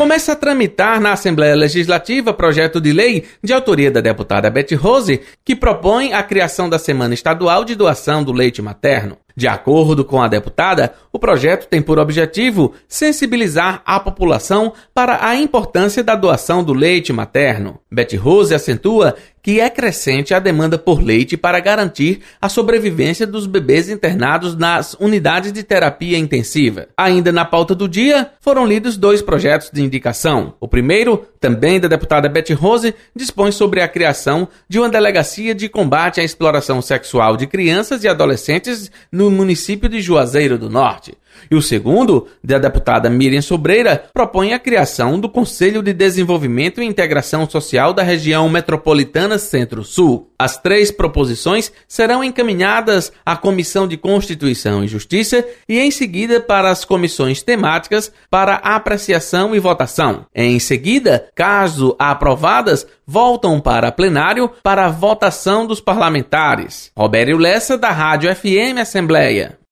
Começa a tramitar na Assembleia Legislativa projeto de lei de autoria da deputada Beth Rose, que propõe a criação da Semana Estadual de Doação do Leite Materno. De acordo com a deputada, o projeto tem por objetivo sensibilizar a população para a importância da doação do leite materno. Beth Rose acentua que é crescente a demanda por leite para garantir a sobrevivência dos bebês internados nas unidades de terapia intensiva. Ainda na pauta do dia, foram lidos 2 projetos de indicação. O primeiro, também da deputada Beth Rose, dispõe sobre a criação de uma delegacia de combate à exploração sexual de crianças e adolescentes no município de Juazeiro do Norte. E o segundo, da deputada Miriam Sobreira, propõe a criação do Conselho de Desenvolvimento e Integração Social da região metropolitana Centro-Sul. As 3 proposições serão encaminhadas à Comissão de Constituição e Justiça e em seguida para as comissões temáticas para apreciação e votação. Em seguida, caso aprovadas, voltam para plenário para a votação dos parlamentares. Robério Lessa, da Rádio FM Assembleia.